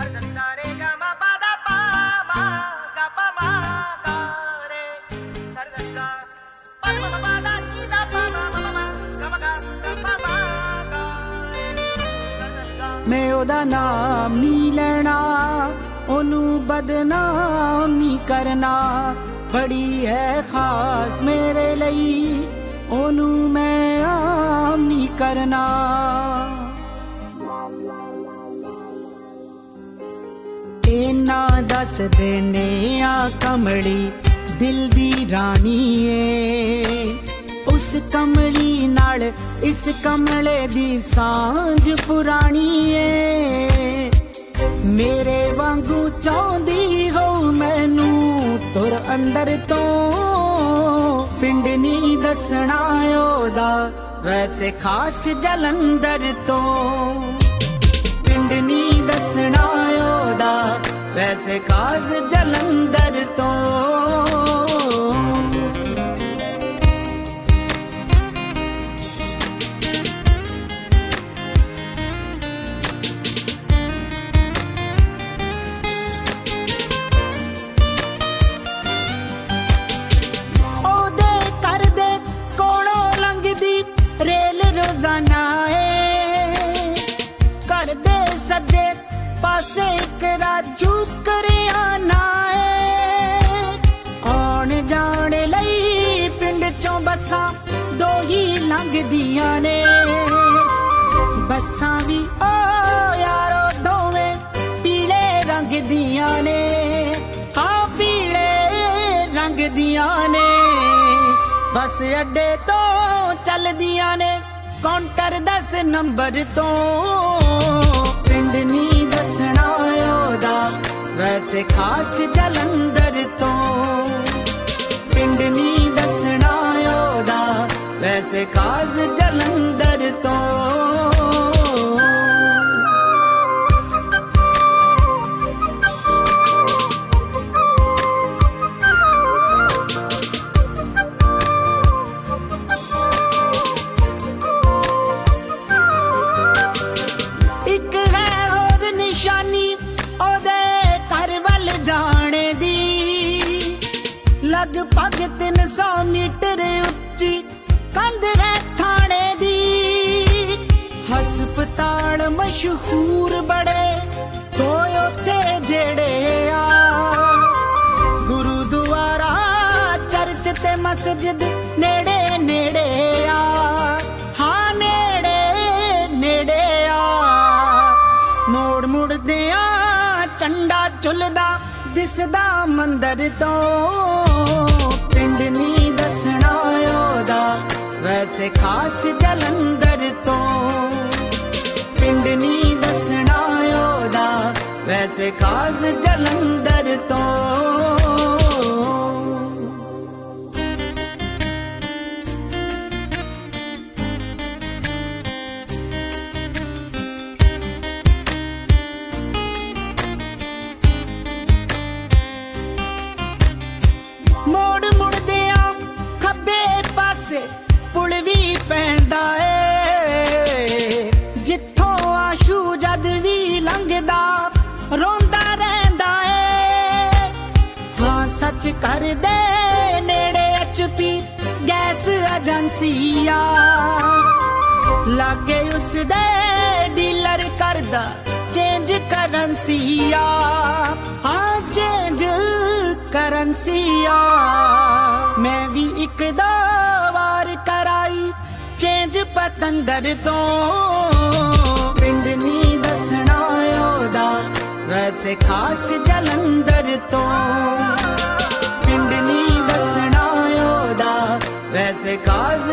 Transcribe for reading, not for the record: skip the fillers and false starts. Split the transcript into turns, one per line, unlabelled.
मैं ओदा नाम नहीं लेना, ओनू बदनाम नहीं करना, बड़ी है खास मेरे लिए, ओनू मैं आम नहीं करना। इना दस देने आ कमली दिल दी रानी है, उस कमली नाल इस कमले दी सांझ पुरानी है। मेरे वांगू चाहदी हो मैनू तुर अंदर तो, पिंड नी दसना ओदा वैसे खास जलंधर तो, पिंड नी दसना ओदा वैसे खास जलंधर तो। रेल रोजाना है घर दे सज्जे पासे एक राजू करियाना है, आने जाने लई पिंड चों बसां दो ही लंघदियां ने, बसां भी ओ यारो दोवें पीले रंग दियां ने, हाँ पीले रंग दियां ने। बस अड्डे तो चल दिया ने काउंटर 10 नंबर तो, पिंड नी दसना ओदा वैसे खास जलंधर तो, पिंड नी दसना ओदा वैसे खास जलंधर तो। लगभग 300 मीटर उच्ची कंध है थाने दी, हस्पताल मशहूर बड़े तो उत्थे जेड़े आ, गुरुद्वारा चर्च ते मस्जिद नेड़े नेड़े आ, हाँ नेड़े नेड़े आ। मोड़ मुड़ दिया चंडा चुलदा दिसदा मंदर तो, पिंड नी दसना ओदा वैसे खास जलंधर तो, पिंड नी दसना ओदा वैसे खास जलंधर तो। मोड़ मुड़दिया खब्बे पासे पुल भी पैंदा ए, जिथों आशू जद भी लंघदा रोंदा रहिंदा ए, हाँ सच कर दे नेड़े HP गैस एजेंसी आ, लागे उस दे डीलर करदा चेंज करेंसी आ, हाँ चेंज करेंसी आ। मैं भी एक दो बार कराई चेंज पतंदर तो, पिंड नी दसना ओदा वैसे खास जलंधर तो, पिंड नी दसना ओदा वैसे खास